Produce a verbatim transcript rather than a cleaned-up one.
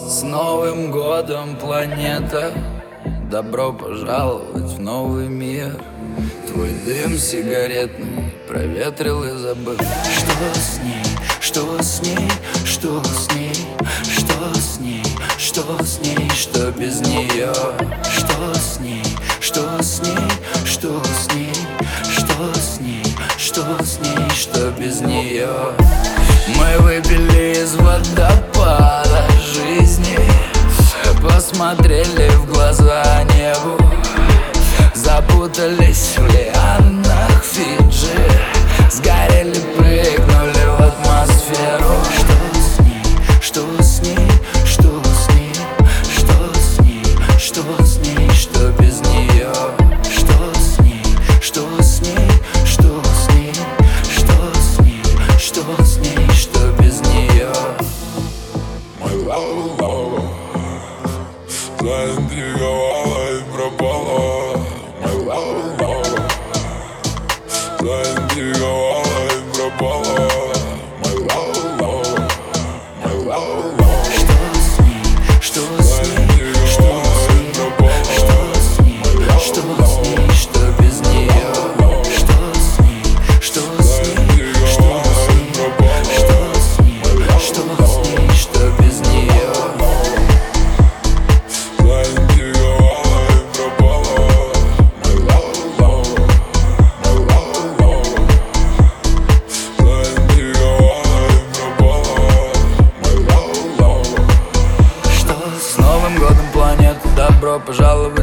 С Новым годом, планета! Добро пожаловать в новый мир. Твой дым сигаретный проветрил и забыл. Что с ней, что с ней, что с ней, что с ней, что с ней, что без нее? Что с ней, что с ней, что с ней, что с ней, что с ней, что без нее? Мы выпили из водопада жизни, посмотрели в глаза небу, запутались в лианах Фиджи, сгорели, прыгнули в атмосферу. Что с ней, что с ней, что с ней, что с ней, что с ней, что без нее? Что с ней, что с ней, что с ней, что с ней, что с ней, что без нее? My love, love заинтриговала и пропала. My love, love заинтриговала и пропала. My love, love, my love, love. Что с ней, что с ней, что с ней, что с ней, что с ней, что без нее? Что с ней, что с ней, что с ней, что с ней, что с ней, что без нее? Заинтриговала и пропала. My love, love, my love, love заинтриговала и пропала. My love, love. Что с Новым годом, планета! Добро пожаловать